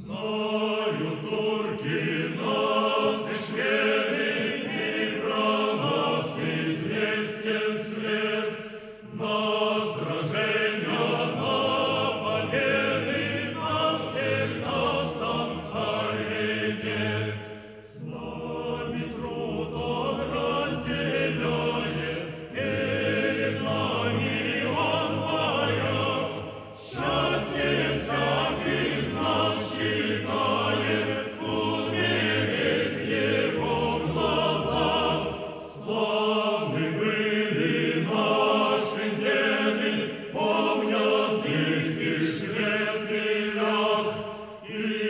Знают турки нас и шведы, и про нас известен след. На сражения, на победы нас всегда сам царь ведет. С нами труд он разделяет, перед нами он варяг. Счастье всякий из нас считает, умереть в его глазах. Славны были наши деды, помнят их и швед, и ляг, и